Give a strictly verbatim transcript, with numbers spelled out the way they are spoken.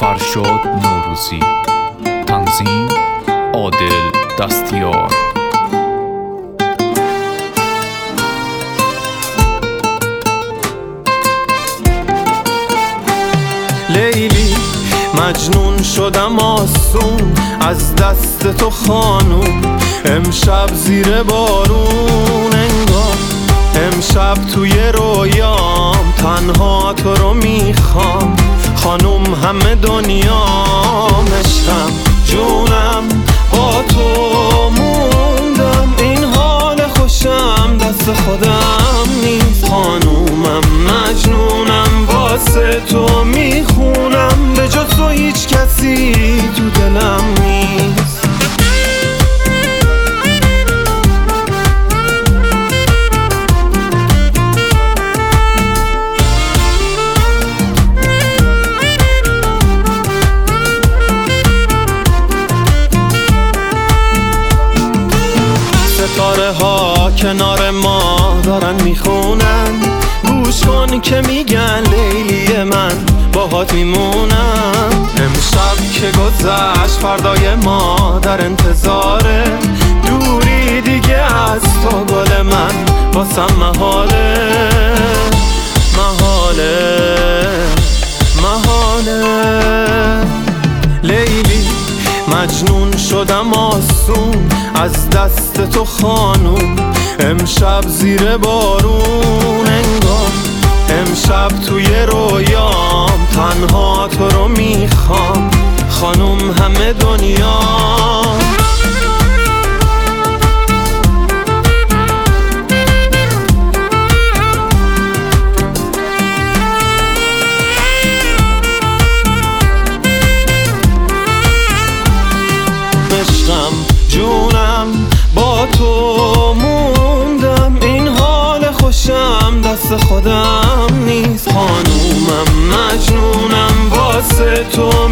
فرشاد نوروزی. تنظیم عادل دستیار. لیلی مجنون شدم آسون از دست تو خانوم، امشب زیر بارون انگار، امشب توی رویام تنها تو رو میخوام خانوم، همه دنیام عشقم جونم با تو موندم، این حال خوشم دست خودم نیست خانومم، مجنونم واسه تو میخونم، به جز تو هیچ کسی تو دلم نیست. ستاره ها کنار ما دارن میخونن، گوش کن که میگن لیلی من باهات میمونم، امشب که گذشت فردای ما در انتظاره، دوری دیگه از تو گل من واسم محاله محاله محاله. لیلی مجنون شدم آسون از دست تو خانوم، امشب زیر بارون انگار، امشب توی رویام تنها تو رو میخوام خانوم، همه دنیا عشقم جونم با تو موندم، این حال خوشم دست خودم نیست خانومم، مجنونم واسه تو